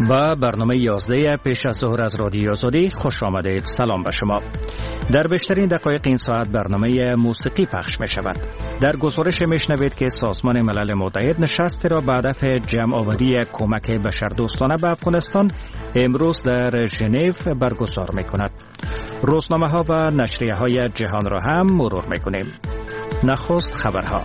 و برنامه 11 پیش از ظهر از رادیو آزادی خوش آمدید. سلام به شما. در بیشترین دقایق این ساعت برنامه موسیقی پخش می شود. در گزارش می شنوید که سازمان ملل متحد نشستی را به هدف جمع آوری کمک بشردوستانه به افغانستان امروز در ژنو برگزار می کند. روزنامه ها و نشریه های جهان را هم مرور می کنیم. نخست خبرها.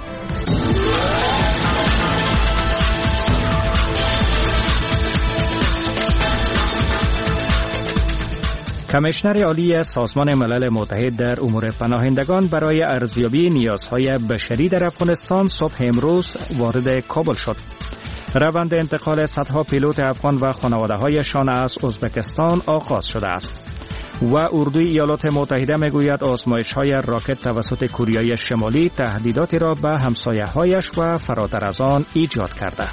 کمیشنر عالی سازمان ملل متحد در امور پناهندگان برای ارزیابی نیازهای بشری در افغانستان صبح امروز وارد کابل شد. روند انتقال صدها پیلوت افغان و خانواده‌هایشان از ازبکستان آغاز شده است. و اردوی ایالات متحده میگوید آزمایش‌های راکت توسط کره شمالی تهدیداتی را به همسایه‌هایش و فراتر از آن ایجاد کرده.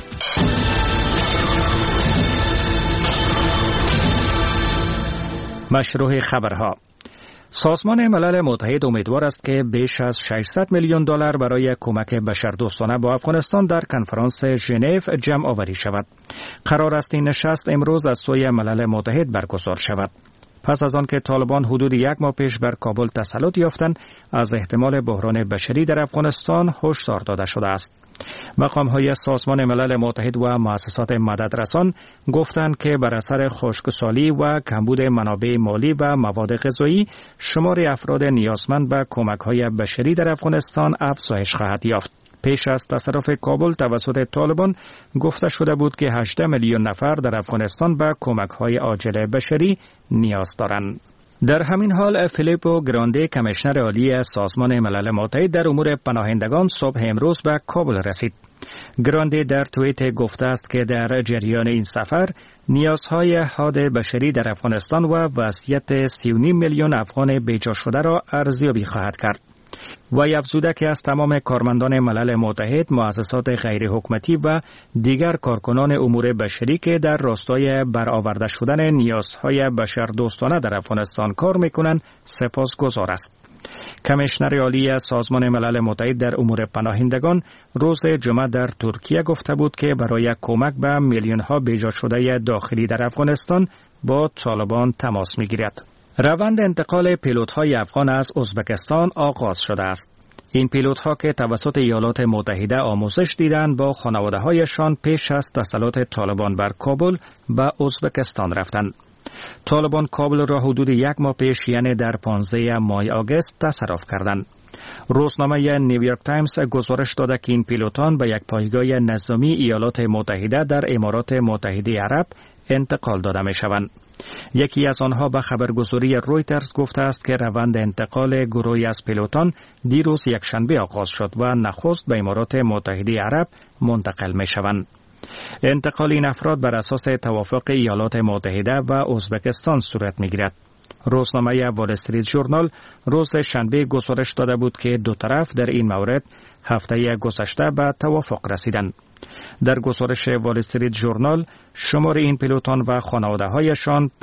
مشروع خبرها. سازمان ملل متحد امیدوار است که بیش از 600 میلیون دلار برای کمک بشردوستانه با افغانستان در کنفرانس ژنو جمع آوری شود. قرار است این نشست امروز از سوی ملل متحد برگزار شود. پس از آن که طالبان حدود یک ماه پیش بر کابل تسلط یافتند، از احتمال بحران بشری در افغانستان هشدار داده شده است. مقام‌های سازمان ملل متحد و مؤسسات مددرسان گفتند که بر اثر خشکسالی و کمبود منابع مالی و مواد غذایی، شمار افراد نیازمند به کمک‌های بشری در افغانستان افزایش خواهد یافت. پیش از تصرف کابل توسط طالبان گفته شده بود که 18 میلیون نفر در افغانستان به کمک‌های عاجل بشری نیاز دارند. در همین حال فیلیپو گرانده کمیشنر عالی سازمان ملل متحد در امور پناهندگان صبح امروز به کابل رسید. گرانده در توییت گفته است که در جریان این سفر نیازهای حاد بشری در افغانستان و وضعیت 39 میلیون افغان بیجا شده را ارزیابی خواهد کرد. و افزوده که از تمام کارمندان ملل متحد، مؤسسات غیر حکومتی و دیگر کارکنان امور بشری که در راستای برآورده شدن نیازهای بشردوستانه در افغانستان کار میکنند سپاسگزار است. کمیشنر عالی سازمان ملل متحد در امور پناهندگان روز جمعه در ترکیه گفته بود که برای کمک به میلیون‌ها بیجا شده داخلی در افغانستان با طالبان تماس میگیرد. روند انتقال پیلوت‌های افغان از ازبکستان آغاز شده است. این پیلوت‌ها که توسط ایالات متحده آموزش دیدند با خانواده‌هایشان پیش از تسلط طالبان بر کابل به ازبکستان رفتند. طالبان کابل را حدود یک ماه پیش یعنی در 15 ماه آگوست تصرف کردند. روزنامه نیویورک تایمز گزارش داده که این پیلوتان به یک پایگاه نظامی ایالات متحده در امارات متحده عرب انتقال داده می‌شوند. یکی از آنها به خبرگزاری رویترز گفته است که روند انتقال گروهی از پیلوتان دیروز یکشنبه آغاز شد و نخست به امارات متحده عرب منتقل می‌شوند. انتقال این افراد بر اساس توافق ایالات متحده و ازبکستان صورت می‌گیرد. روزنامه وال استریت ژورنال روز شنبه گزارش داده بود که دو طرف در این مورد هفته گذشته به توافق رسیدند. در گزارش وال استریت ژورنال شمار این پیلوتان و خانواده‌هایشان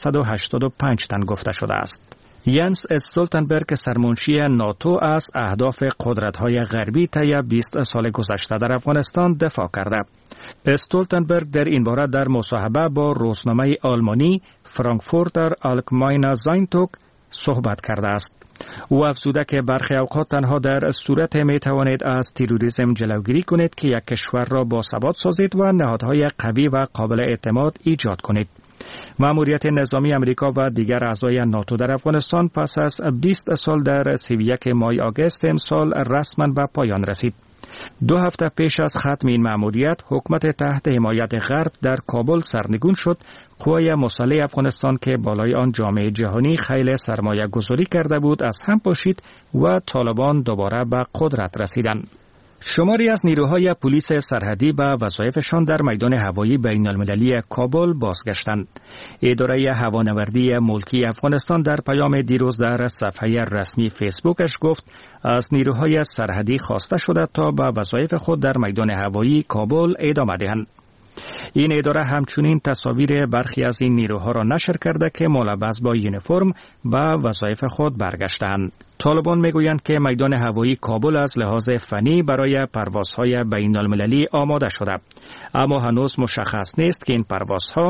585 تن گفته شده است. ینس استولتنبرگ سرمنشی ناتو از اهداف قدرت‌های غربی طی 20 سال گذشته در افغانستان دفاع کرده. استولتنبرگ در این باره در مصاحبه با روزنامه آلمانی فرانکفورتر آلگماینه زاینتوگ صحبت کرده است. او افزوده که برخی اوقات تنها در صورت می توانید از تروریسم جلوگیری کنید که یک کشور را باثبات سازید و نهادهای قوی و قابل اعتماد ایجاد کنید. مأموریت نظامی امریکا و دیگر اعضای ناتو در افغانستان پس از 20 سال در 31 ماه آگوست امسال رسما به پایان رسید. 2 هفته پیش از ختم این مأموریت، حکومت تحت حمایت غرب در کابل سرنگون شد. قوای مسلح افغانستان که بالای آن جامعه جهانی خیلی سرمایه گذاری کرده بود از هم پاشید و طالبان دوباره به قدرت رسیدند. شماری از نیروهای پلیس سرحدی به وظایفشان در میدان هوایی بین‌المللی کابل بازگشتند. اداره هوانوردی ملکی افغانستان در پیام دیروز در صفحه رسمی فیسبوکش گفت از نیروهای سرحدی خواسته شده تا به وظایف خود در میدان هوایی کابل ادامه دهند. این اداره همچنین تصاویر برخی از این نیروها را نشر کرده که ملبس با یونیفرم به وظایف خود برگشتند. طالبان میگویند که میدان هوایی کابل از لحاظ فنی برای پروازهای بین المللی آماده شده، اما هنوز مشخص نیست که این پروازها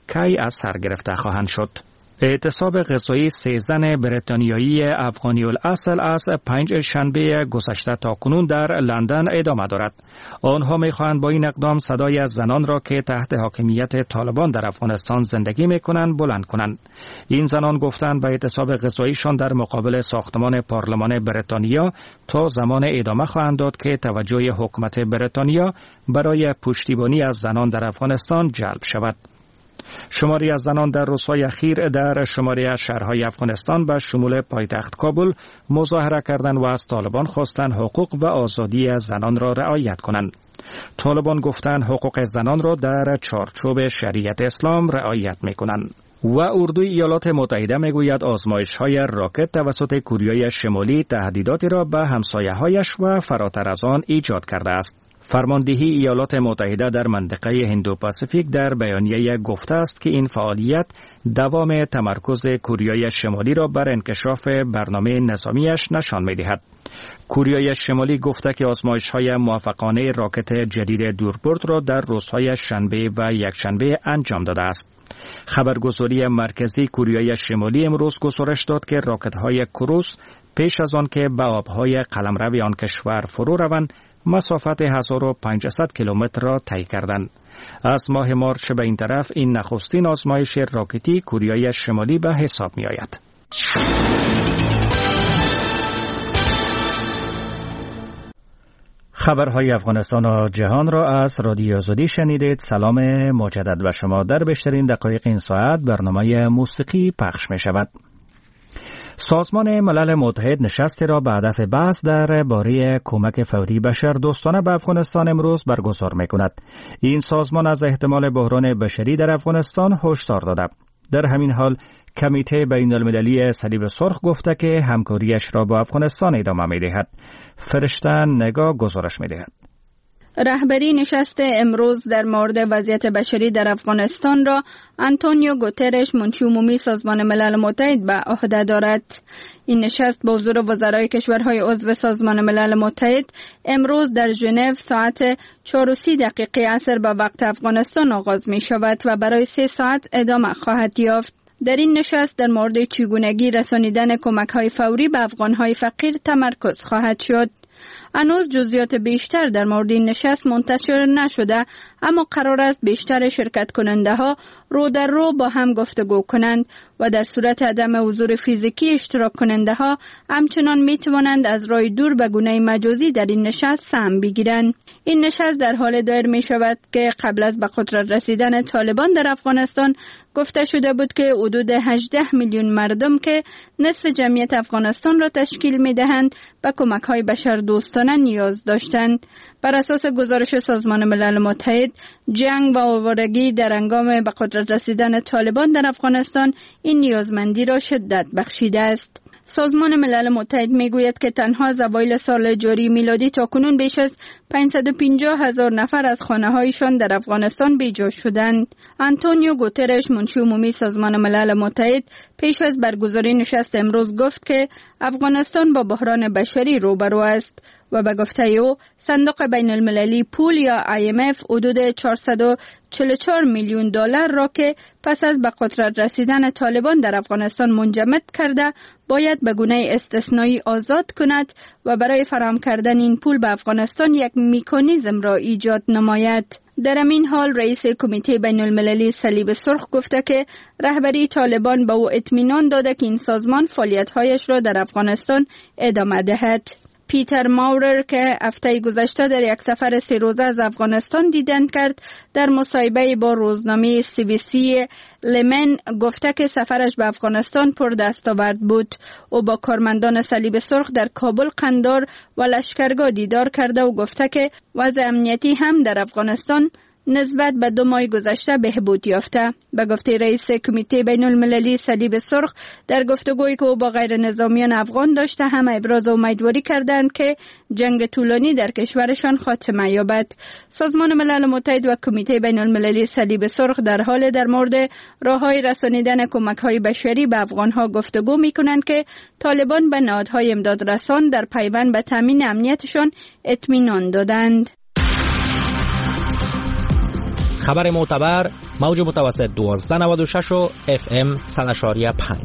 کی از سر گرفته خواهند شد. اعتصاب غذایی 3 زن بریتانیایی افغانی الاصل از 5 شنبه گذشته تا کنون در لندن ادامه دارد. آنها می‌خواهند با این اقدام صدای زنان را که تحت حاکمیت طالبان در افغانستان زندگی می‌کنند بلند کنند. این زنان گفتند به اعتصاب غذاییشان در مقابل ساختمان پارلمان بریتانیا تا زمان ادامه خواهند داد که توجه حکومت بریتانیا برای پشتیبانی از زنان در افغانستان جلب شود. شماری از زنان در روزهای اخیر در شماری از شهرهای افغانستان به شمول پایتخت کابل مظاهره کردند و از طالبان خواستند حقوق و آزادی از زنان را رعایت کنند. طالبان گفتند حقوق زنان را در چارچوب شریعت اسلام رعایت می‌کنند. و اردوی ایالات متحده میگوید آزمایش‌های راکت توسط کره شمالی تهدیداتی را به همسایه‌هایش و فراتر از آن ایجاد کرده است. فرماندهی ایالات متحده در منطقه هندو پاسیفیک در بیانیه گفته است که این فعالیت دوام تمرکز کره شمالی را بر انکشاف برنامه نظامیش نشان می‌دهد. کره شمالی گفته که آزمایش‌های موفقانه راکت جدید دوربرد را در روزهای شنبه و یکشنبه انجام داده است. خبرگزاری مرکزی کره شمالی امروز گزارش داد که راکت‌های کروز پیش از آن که به آب‌های قلمرو آن کشور فرو روند مسافت 1500 کیلومتر را طی کردند. از ماه مارچ به این طرف این نخستین آزمایش راکتی کره شمالی به حساب می آید. خبرهای افغانستان و جهان را از رادیو آزادی شنیدید. سلام مجدد به شما. در بیشترین دقایق این ساعت برنامه موسیقی پخش می شود. سازمان ملل متحد نشستی را به هدف بحث درباره کمک فوری بشردوستانه به افغانستان امروز برگزار می‌کند. این سازمان از احتمال بحران بشری در افغانستان هشدار داده. در همین حال کمیته بین‌المللی صلیب سرخ گفته که همکاریش را با افغانستان ادامه می‌دهد. فرشته نگاه گزارش می‌دهد. رهبری نشست امروز در مورد وضعیت بشری در افغانستان را آنتونیو گوترش منشی عمومی سازمان ملل متحد به عهده دارد. این نشست با حضور وزرای کشورهای عضو سازمان ملل متحد امروز در ژنو ساعت 4:30 عصر به وقت افغانستان آغاز می شود و برای 3 ساعت ادامه خواهد یافت. در این نشست در مورد چگونگی رسانیدن کمک‌های فوری به افغان‌های فقیر تمرکز خواهد شد. هنوز جزئیات بیشتر در مورد این نشست منتشر نشده، اما قرار است بیشتر شرکت کننده ها رو در رو با هم گفتگو کنند و در صورت عدم حضور فیزیکی اشتراک کننده ها همچنان می توانند از راه دور به گونه مجازی در این نشست سهم بگیرند. این نشست در حال دایر می شود که قبل از به قدرت رسیدن طالبان در افغانستان گفته شده بود که حدود 18 میلیون مردم که نصف جمعیت افغانستان را تشکیل می دهند به کمک های بشردوستانه نیاز داشتند. بر اساس گزارش سازمان ملل متحد، جنگ و آوارگی در هنگام به قدرت رسیدن طالبان در افغانستان این نیازمندی را شدت بخشیده است. سازمان ملل متحد میگوید که تنها از اوایل سال جاری میلادی تاکنون بیش از 550,000 نفر از خانه‌هایشان در افغانستان بیجا شدند. آنتونیو گوترش منشی عمومی سازمان ملل متحد پیش از برگزاری نشست امروز گفت که افغانستان با بحران بشری روبرو است و به گفته او صندوق بین المللی پول یا IMF حدود 444 میلیون دلار را که پس از به قدرت رسیدن طالبان در افغانستان منجمد کرده باید به گونه استثنایی آزاد کند و برای فراهم کردن این پول به افغانستان یک مکانیزم را ایجاد نماید. در همین حال رئیس کمیته بین المللی صلیب سرخ گفته که رهبری طالبان به او اطمینان داده که این سازمان فعالیت‌هایش را در افغانستان ادامه دهد. پیتر ماورر که هفته گذشته در یک سفر 3 روزه از افغانستان دیدن کرد، در مصاحبه با روزنامه CBC لمن گفته که سفرش به افغانستان پر دستاورد بود. او با کارمندان صلیب سرخ در کابل، قندار و لشکرگاه دیدار کرده و گفته که وضع امنیتی هم در افغانستان نسبت به 2 ماه گذشته بهبود یافته. به گفته رئیس کمیته بین المللی صلیب سرخ، در گفتگویی که او با غیر نظامیان افغان داشته هم ابراز امیدواری کردند که جنگ طولانی در کشورشان خاتمه یابد. سازمان ملل متحد و کمیته بین المللی صلیب سرخ در حال در مورد راههای رسانیدن کمک‌های بشری به افغان‌ها گفتگو می‌کنند که طالبان به نهادهای امداد رسان در پیوند به تامین امنیتشان اطمینان دادند. خبر معتبر موج متوسط 1296 و FM 100.5.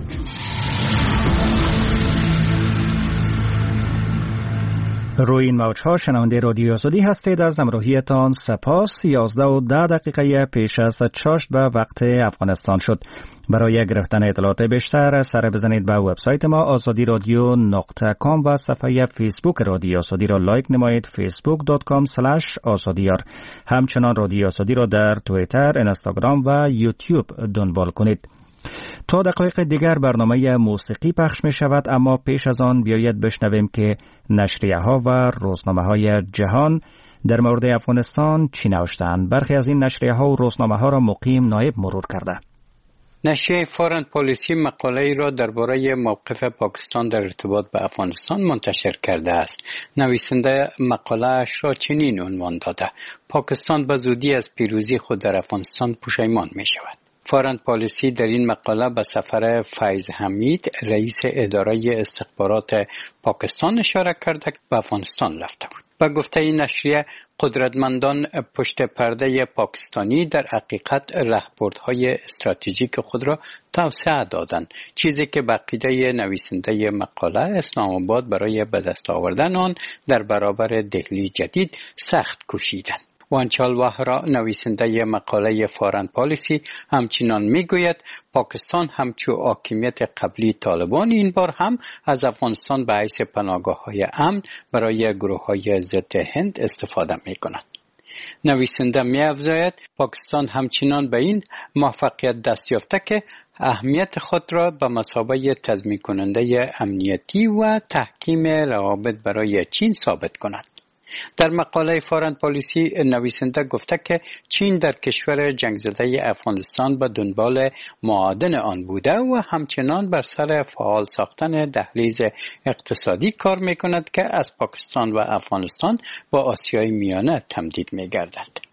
روی این موج‌ها شنونده رادیو آزادی هستید. از همراهیتان سپاس. 11:10 پیش از چاشت به وقت افغانستان شد. برای گرفتن اطلاعات بیشتر سر بزنید به وبسایت ما azadiradyo.com و صفحه فیسبوک رادیو آزادی را لایک نمایید facebook.com/azadiyar. همچنان رادیو آزادی را در توییتر، اینستاگرام و یوتیوب دنبال کنید. تا دقایق دیگر برنامه موسیقی پخش می شود، اما پیش از آن بیایید بشنویم که نشریه ها و روزنامه های جهان در مورد افغانستان چی نوشتند. برخی از این نشریه ها و روزنامه ها را مقیم نایب مرور کرده. نشریه فارن پالیسی مقاله‌ای را درباره موقف پاکستان در ارتباط به افغانستان منتشر کرده است. نویسنده مقاله‌اش را چنین عنوان داده: پاکستان به زودی از پیروزی خود در افغانستان پشیمان می شود. فارن پالیسی در این مقاله به سفر فیض حمید، رئیس اداره استخبارات پاکستان، اشاره کرده که به افغانستان رفته بود. به گفته این نشریه، قدرتمندان پشت پرده پاکستانی در حقیقت راهبردهای استراتژیک خود را توسعه دادند، چیزی که به عقیده نویسنده مقاله اسلام آباد برای به دست آوردن آن در برابر دهلی جدید سخت کوشیدند. وانچال وهرا، نویسنده مقاله فارن پالیسی، همچنان میگوید پاکستان همچو حاکمیت قبلی طالبان این بار هم از افغانستان به حیث پناهگاه‌های امن برای گروه‌های ضد هند استفاده می‌کند. نویسنده می‌افزاید پاکستان همچنان به این موفقیت دست یافته که اهمیت خود را به مثابه تضمین کننده امنیتی و تحکیم روابط برای چین ثابت کند. در مقاله فارن پالیسی نویسنده گفته که چین در کشور جنگ زده افغانستان به دنبال معادن آن بوده و همچنان بر سر فعال ساختن دهلیز اقتصادی کار می‌کند که از پاکستان و افغانستان با آسیای میانه تمدید می‌گردد.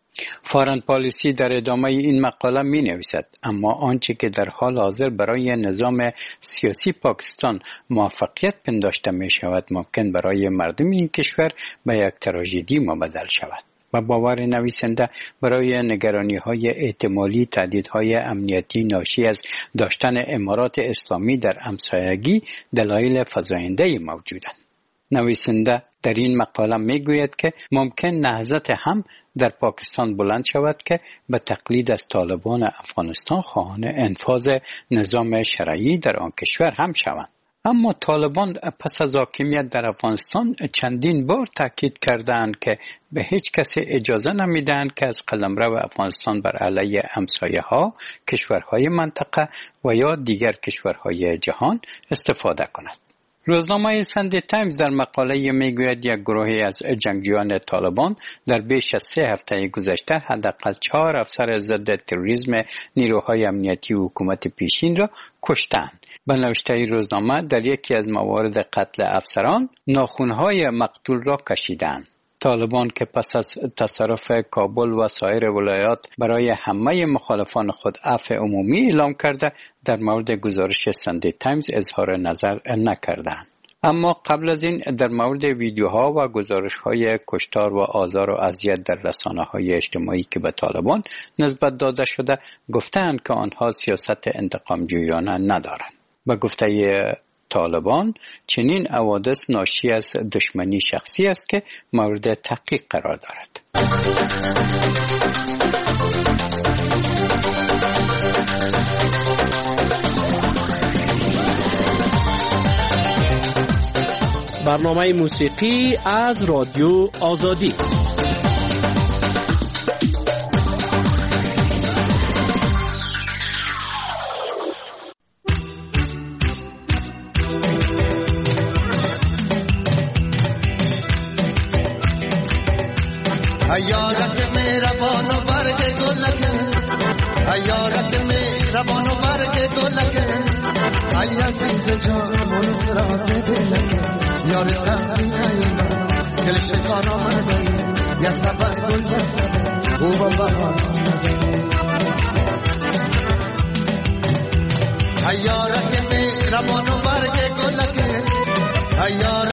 فارن پالیسی در ادامه این مقاله می نویسد: اما آنچه که در حال حاضر برای نظام سیاسی پاکستان موفقیت پنداشته می شود ممکن برای مردم این کشور به یک تراژدی مبدل شود. و باور نویسنده برای نگرانی‌های احتمالی تهدیدهای امنیتی ناشی از داشتن امارات اسلامی در همسایگی دلایل فزاینده موجودند. نویسنده در این مقاله میگوید که ممکن نهضت هم در پاکستان بلند شود که به تقلید از طالبان افغانستان خواهان انفاذ نظام شرعی در آن کشور هم شوند. اما طالبان پس از حاکمیت در افغانستان چندین بار تاکید کردند که به هیچ کسی اجازه نمیدهند که از قلمرو افغانستان بر علیه همسایه‌ها، کشورهای منطقه و یا دیگر کشورهای جهان استفاده کند. روزنامه ساندی تایمز در مقاله میگوید یک گروهی از جنگجویان طالبان در بیش از 3 هفته گذشته حداقل 4 افسر ضد تروریسم نیروهای امنیتی و حکومت پیشین را کشتند. به نوشته روزنامه در یکی از موارد قتل افسران ناخنهای مقتول را کشیدند. طالبان که پس از تصرف کابل و سایر ولایات برای همه مخالفان خود عفو عمومی اعلام کرده، در مورد گزارش ساندی تایمز اظهار نظر نکردند. اما قبل از این در مورد ویدیوها و گزارش‌های کشتار و آزار و اذیت در رسانه‌های اجتماعی که به طالبان نسبت داده شده گفتند که آنها سیاست انتقام‌جویانه ندارند. به گفته طالبان چنین حوادث ناشی از دشمنی شخصی است که مورد تحقیق قرار دارد. برنامه موسیقی از رادیو آزادی. ایارت میرا بانو برگ گلک ایارت میرا بانو برگ گلک ایا سیز جان من راز دلک یار سنسی ایما دل شکار آمده یا سبر گل بسته او بابا ایارت میرا بانو برگ گلک ایارت